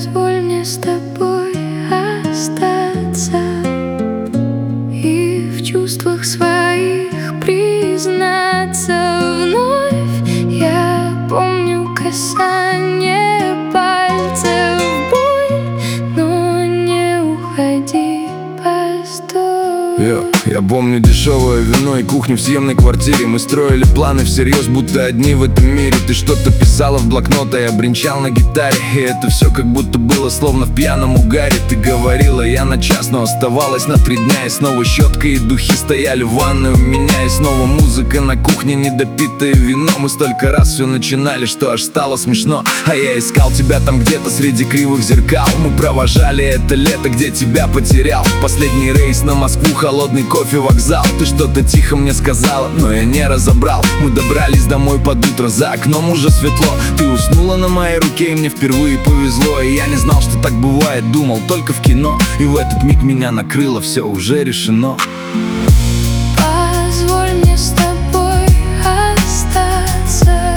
Позволь мне с тобой остаться и в чувствах своих признаться вновь. Я помню касание пальцев, боль, но не уходи, постой. Я помню дешевое вино и кухню в съемной квартире. Мы строили планы всерьез, будто одни в этом мире. Ты что-то писала в блокнот, а я бренчал на гитаре. И это все как будто было словно в пьяном угаре. Ты говорила, я на час, но оставалось на 3 дня. И снова щетка и духи стояли в ванной у меня. И снова музыка на кухне, недопитое вино. Мы столько раз все начинали, что аж стало смешно. А я искал тебя там где-то среди кривых зеркал. Мы провожали это лето, где тебя потерял. Последний рейс на Москву, холодный кофе, вокзал. Ты что-то тихо мне сказала, но я не разобрал. Мы добрались домой под утро, за окном уже светло. Ты уснула на моей руке, и мне впервые повезло. И я не знал, что так бывает, думал только в кино. И в этот миг меня накрыло, все уже решено. Позволь мне с тобой остаться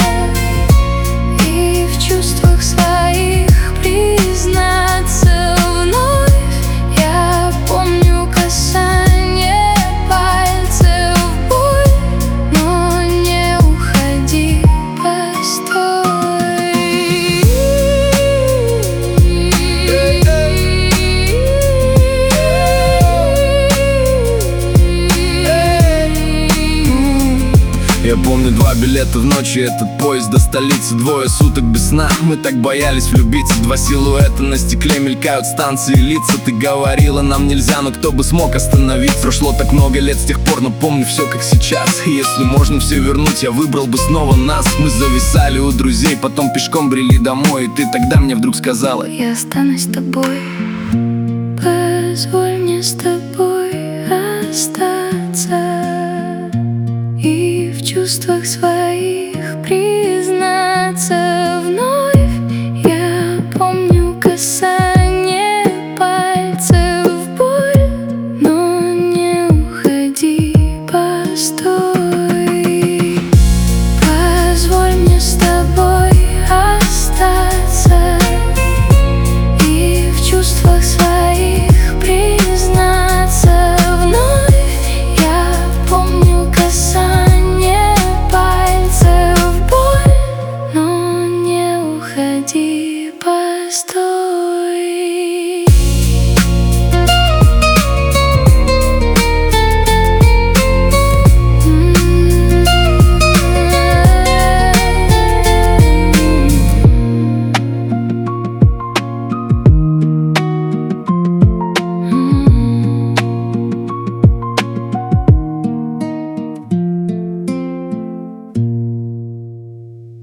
и в чувствах своих признаться вновь. Я помню касание пальцев, боль, но не уходи, постой. Я помню 2 билета в ночь и этот поезд до столицы. 2 суток без сна, мы так боялись влюбиться. 2 силуэта на стекле, мелькают станции и лица. Ты говорила, нам нельзя, но кто бы смог остановить. Прошло так много лет с тех пор, но помню все как сейчас. И если можно все вернуть, я выбрал бы снова нас. Мы зависали у друзей, потом пешком брели домой. И ты тогда мне вдруг сказала: я останусь с тобой. Позволь мне с тобой остаться и в чувствах своих